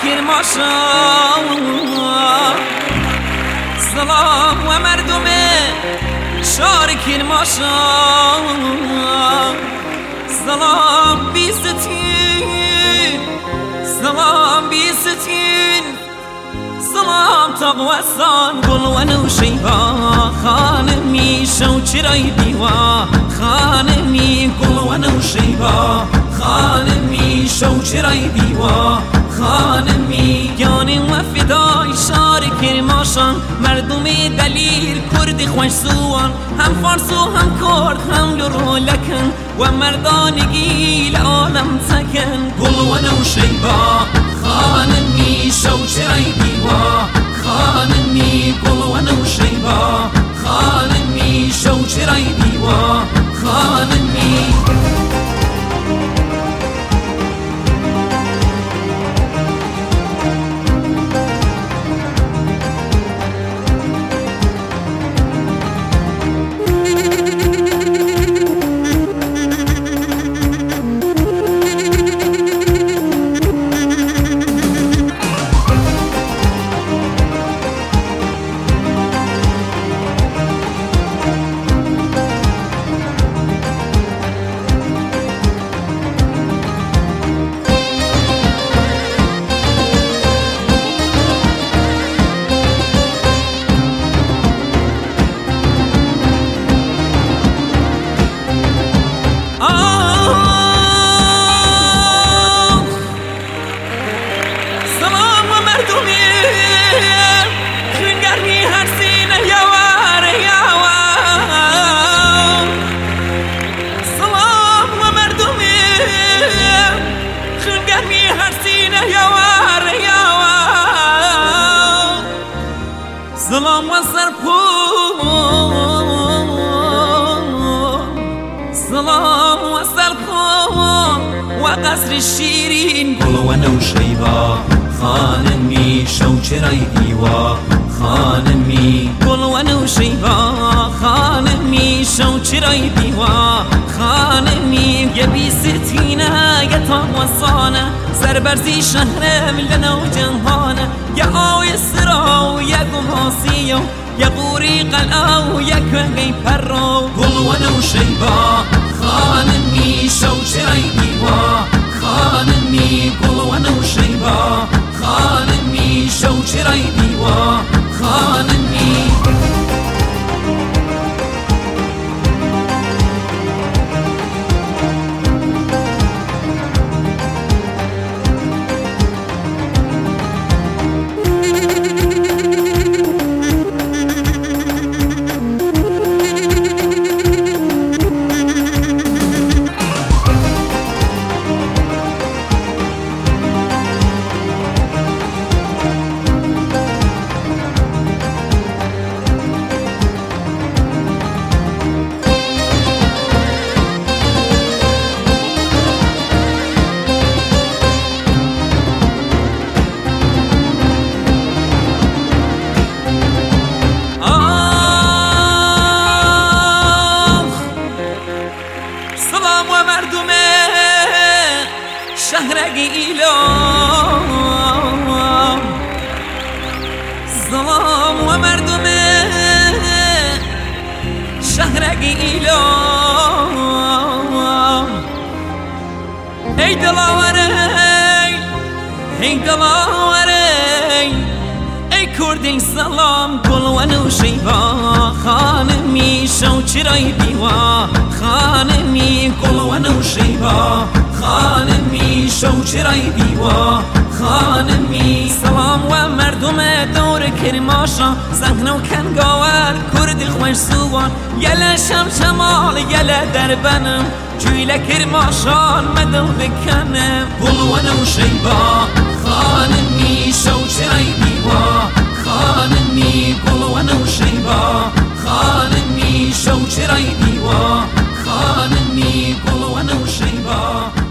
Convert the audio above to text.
کرماشا سلام و مردم شهر کرماشا سلام بیستین سلام بیستین سلام تقوستان گل و نوشیبا خانمی شو چرای دیوا خانمی گل و نوشیبا خانمی شو چرای دیوا خانمی گیانی و فدای شهر کرماشان مردم دلیر کرد خوش سوان هم فارس و هم کرد هم لرو لکن و مردانگی لعالم تکن گل و نوشیبا خانمی شو چرای دیوا خانمی گل و نوشیبا خانمی شو چرای دیوا خانمی سلام و سرپون سلام و سرپون و قصر شیرین گل و نوشیبا خانمی شو چرای دیوا خانمی گل و نوشیبا خانمی شو چرای دیوا خانمی یه بیستینه یه تاقوستانه سربرزی شهرم لنو جنهانه یا آوی سراو یا گماسیو یا قوری قلعو یا کنگی پرو گل و نوشیبا خانمی شو چرای دیوا خانمی گل و نوشیبا خانمی شو چرای دیوا خانمی شهر ایلام سلام و مردم شهر ایلام ای دلاوره ای دلاوره ای کردین سلام گل و نوشیبا خانمی شو چرای دیوا خانمی گل و نوشیبا خانمی شو چرای دیوا خانمی سلام و مردم دور کرماشا زنگن و کنگاور کرد خوش سوان یله شمشمال یله دربنم جویل کرماشان مدل بکنم گل و نوشیبا خانمی شو چرای دیوا خانمی گل و نوشیبا خانمی شو چرای دیوا خانمی گل و نوشیبا